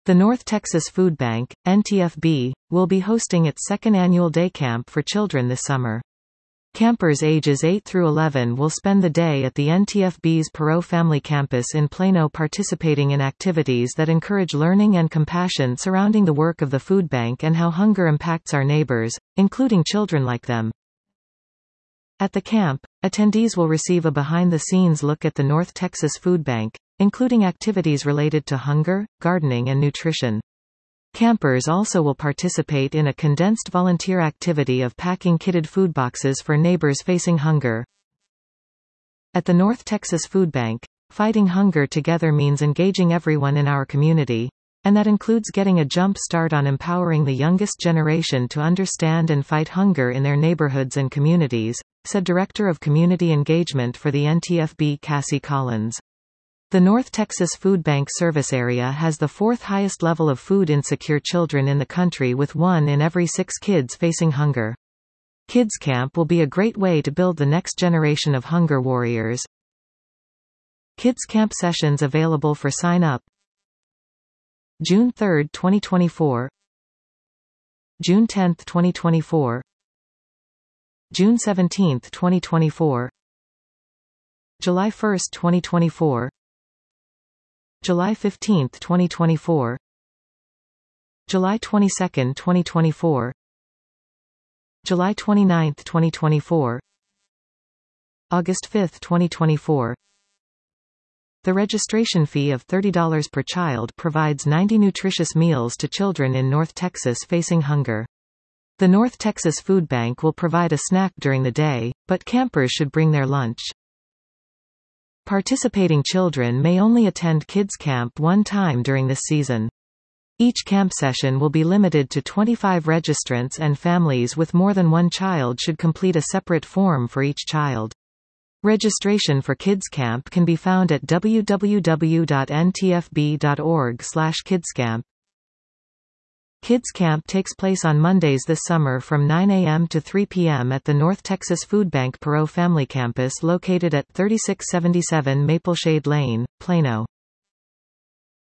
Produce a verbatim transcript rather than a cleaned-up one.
The North Texas Food Bank, N T F B, will be hosting its second annual day camp for children this summer. Campers ages eight through eleven will spend the day at the N T F B's Perot Family Campus in Plano, participating in activities that encourage learning and compassion surrounding the work of the food bank and how hunger impacts our neighbors, including children like them. At the camp, attendees will receive a behind-the-scenes look at the North Texas Food Bank, including activities related to hunger, gardening and nutrition. Campers also will participate in a condensed volunteer activity of packing kitted food boxes for neighbors facing hunger. At the North Texas Food Bank, fighting hunger together means engaging everyone in our community, and that includes getting a jump start on empowering the youngest generation to understand and fight hunger in their neighborhoods and communities, said Director of Community Engagement for the N T F B Cassie Collins. The North Texas Food Bank service area has the fourth highest level of food insecure children in the country, with one in every six kids facing hunger. Kids Camp will be a great way to build the next generation of hunger warriors. Kids Camp sessions available for sign-up: June third, twenty twenty-four, June tenth, twenty twenty-four, June seventeenth, twenty twenty-four, July first, twenty twenty-four, July fifteenth, twenty twenty-four, July twenty-second, twenty twenty-four, July twenty-ninth, twenty twenty-four, August fifth, twenty twenty-four. The registration fee of thirty dollars per child provides ninety nutritious meals to children in North Texas facing hunger. The North Texas Food Bank will provide a snack during the day, but campers should bring their lunch. Participating children may only attend Kids Camp one time during this season. Each camp session will be limited to twenty-five registrants, and families with more than one child should complete a separate form for each child. Registration for Kids Camp can be found at w w w dot n t f b dot org slash kidscamp. Kids Camp takes place on Mondays this summer from nine a m to three p m at the North Texas Food Bank Perot Family Campus, located at thirty-six seventy-seven Mapleshade Lane, Plano.